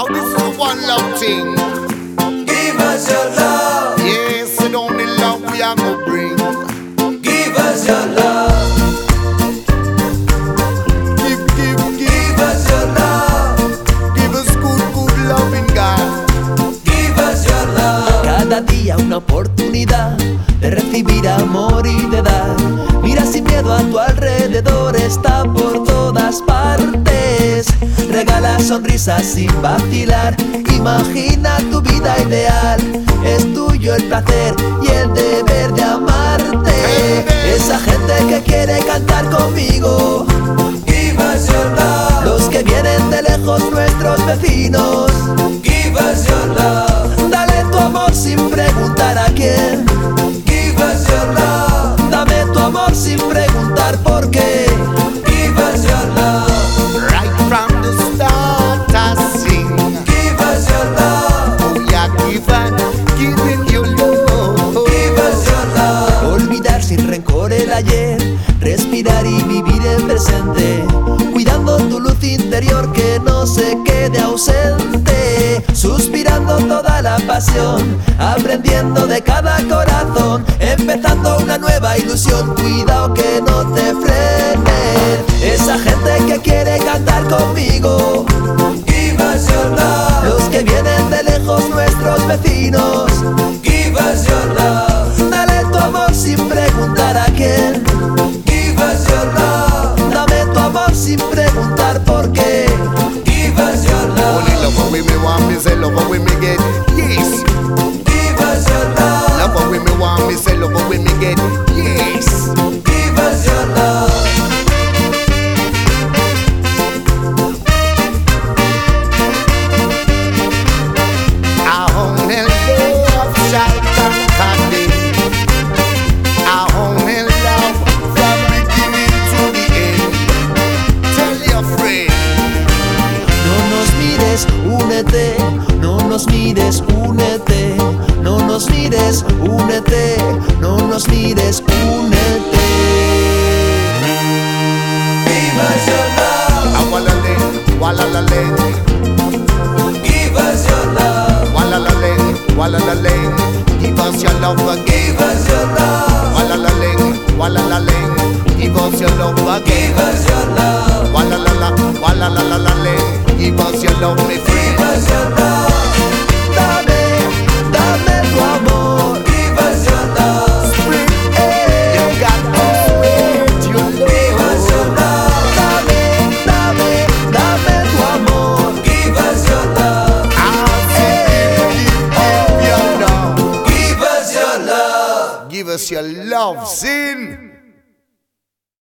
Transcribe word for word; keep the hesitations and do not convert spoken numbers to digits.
Now this is one love thing. Give us your love. Yes, it's only love we are gonna bring. Give us your love. Give, give, give, Give us your love. give us good, good loving God. Give us your love. Cada día una oportunidad de recibir amor y de dar. Mira sin miedo a tu alrededor, está por todas partes. Regala sonrisas sin vacilar, imagina tu vida ideal. Es tuyo el placer y el deber de amarte. Esa gente que quiere cantar conmigo. Give us your love. Los que vienen de lejos, nuestros vecinos. Give us your love. Dale tu amor sin preguntar a quién. Give us your love. Dame tu amor sin preguntar por qué. Give us your love. Right from the start I sing. Give us your love. Oh yeah, giving, giving you love. Give us your love. Olvidar sin rencor el ayer, respirar y vivir el presente, cuidando tu luz interior que no se quede ausente, suspirando toda la pasión, aprendiendo de cada corazón, empezando una nueva ilusión. Cuidado que no te frenen, esa gente que quiere cantar conmigo. Give us your love. Los que vienen de lejos, nuestros vecinos. Give us your love. Dale tu amor sin preguntar a quién. Give us your love. Dame tu amor sin preguntar por qué. Give us your Only love. love what we me want, me say love what we me get. Yes, Give us your love. love what we me want, me say love what we me get. Yes. Give us your love. Aún el love shall conquer thee. Aún el love from beginning to the end. Tell your friend. No nos mires, únete. No nos mires, únete. No nos mires, únete. No nos mires, únete. Give us your love. Awalale, walalale, Give us your love. walalale, walalale. Give us your love again. Give us your love. Walalale, walalale. Give us your love again. Give us your love. Walalala, walalalale. Give us your love, my friend. Give us your love. Dame, dame tu amor. Give us your love. You got to spread your Give us your love. love. Dame, dame, dame tu amor. Give us your love. I say give, give, give your love. Give us your love. Give us your love, sin.